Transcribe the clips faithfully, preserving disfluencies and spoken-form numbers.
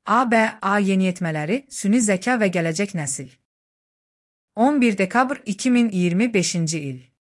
A B A yeniyetmələri, süni zəka və gələcək nəsil. on bir dekabr iki min iyirmi beşinci il.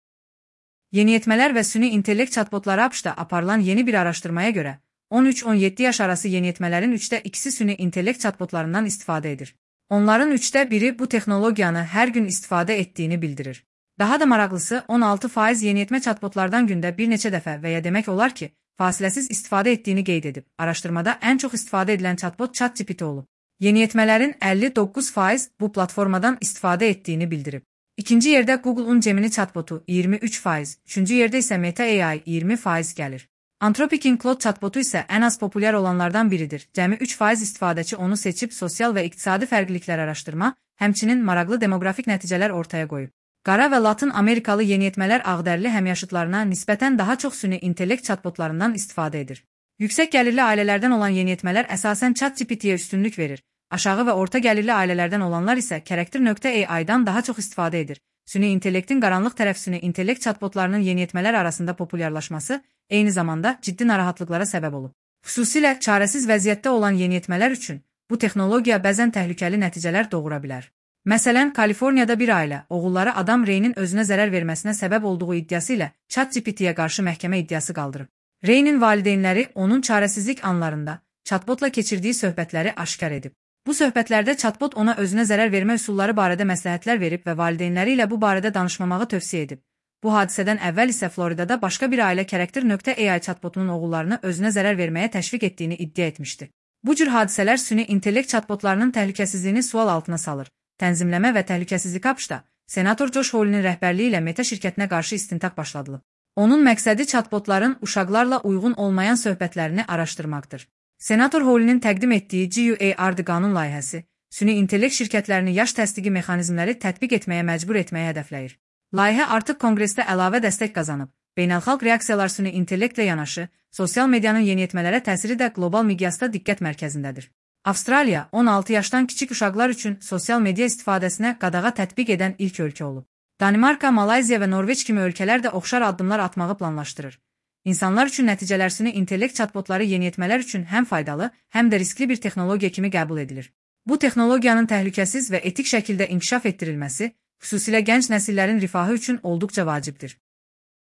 Yeniyetmələr və süni intellekt chatbotları A B Ş-da aparılan yeni bir araşdırmaya görə, on üç on yeddi yaş arası yeniyetmələrin üçdə ikisi süni intellekt chatbotlarından istifadə edir. Onların üçdə biri bu texnologiyanı hər gün istifadə etdiyini bildirir. Daha da maraqlısı, on altı faiz yeniyetmə chatbotlardan gündə bir neçə dəfə və ya demək olar ki, fasiləsiz istifadə etdiyini qeyd edib. Araşdırmada ən çox istifadə edilən chatbot ChatGPT olub. Yeniyetmələrin əlli doqquz faiz bu platformadan istifadə etdiyini bildirib. İkinci yerdə Google'un Gemini chatbotu iyirmi üç faiz, üçüncü yerdə isə Meta A I iyirmi faiz gəlir. Anthropic'in Claude chatbotu isə ən az populyar olanlardan biridir. Cəmi üç faiz istifadəçi onu seçib sosial və iqtisadi fərqliliklər araşdırma, həmçinin maraqlı demoqrafik nəticələr ortaya qoyub. Qara və Latın Amerikalı yeniyetmələr ağdərli həmyaşıtlarına nisbətən daha çox süni intellekt chatbotlarından istifadə edir. Yüksək gəlirli ailələrdən olan yeniyetmələr əsasən ChatGPT-yə üstünlük verir. Aşağı və orta gəlirli ailələrdən olanlar isə Character.A I-dan daha çox istifadə edir. Süni intellektin qaranlıq tərəf süni intellekt chatbotlarının yeniyetmələr arasında populyarlaşması eyni zamanda ciddi narahatlıqlara səbəb olub. Xüsusilə çarəsiz vəziyyətdə olan yeniyetmələr üçün bu texnologiya bəzən təhlükəli nəticələr doğura bilər. Məsələn, Kaliforniyada bir ailə, oğulları Adam Ray'nin özünə zərər verməsinə səbəb olduğu iddiası ilə ChatGPT-yə qarşı məhkəmə iddiası qaldırıb. Ray'nin valideynləri onun çarəsizlik anlarında chatbotla keçirdiyi söhbətləri aşkar edib. Bu söhbətlərdə chatbot ona özünə zərər vermə üsulları barədə məsləhətlər verib və valideynləri ilə bu barədə danışmamağı tövsiyə edib. Bu hadisədən əvvəl isə Floridada başqa bir ailə Character.A I chatbotunun oğullarını özünə zərər verməyə təşviq etdiyini iddia etmişdi. Bu cür hadisələr süni intellekt chatbotlarının təhlükəsizliyini sual altına salır. Tənzimləmə və təhlükəsizlik A B Ş-da senator Josh Hawley'nin rəhbərliyi ilə Meta şirkətinə qarşı istintaq başladılıb. Onun məqsədi chatbotların uşaqlarla uyğun olmayan söhbətlərini araşdırmaqdır. Senator Hawley'nin təqdim etdiyi G U A R D qanun layihəsi, süni intellekt şirkətlərini yaş təsdiqi mexanizmləri tətbiq etməyə məcbur etməyə hədəfləyir. Layihə artıq konqresdə əlavə dəstək qazanıb. Beynəlxalq reaksiyalar süni intellektlə yanaşı, sosial medianın yeniyetmələrə təsiri də qlobal miqyasda diqqət mərkəzindədir. Avstraliya on altı yaşdan kiçik uşaqlar üçün sosial media istifadəsinə qadağa tətbiq edən ilk ölkə olub. Danimarka, Malayziya və Norveç kimi ölkələr də oxşar addımlar atmağı planlaşdırır. İnsanlar üçün nəticələr süni intellekt chatbotları yeniyetmələr üçün həm faydalı, həm də riskli bir texnologiya kimi qəbul edilir. Bu texnologiyanın təhlükəsiz və etik şəkildə inkişaf etdirilməsi, xüsusilə gənc nəsillərin rifahı üçün olduqca vacibdir.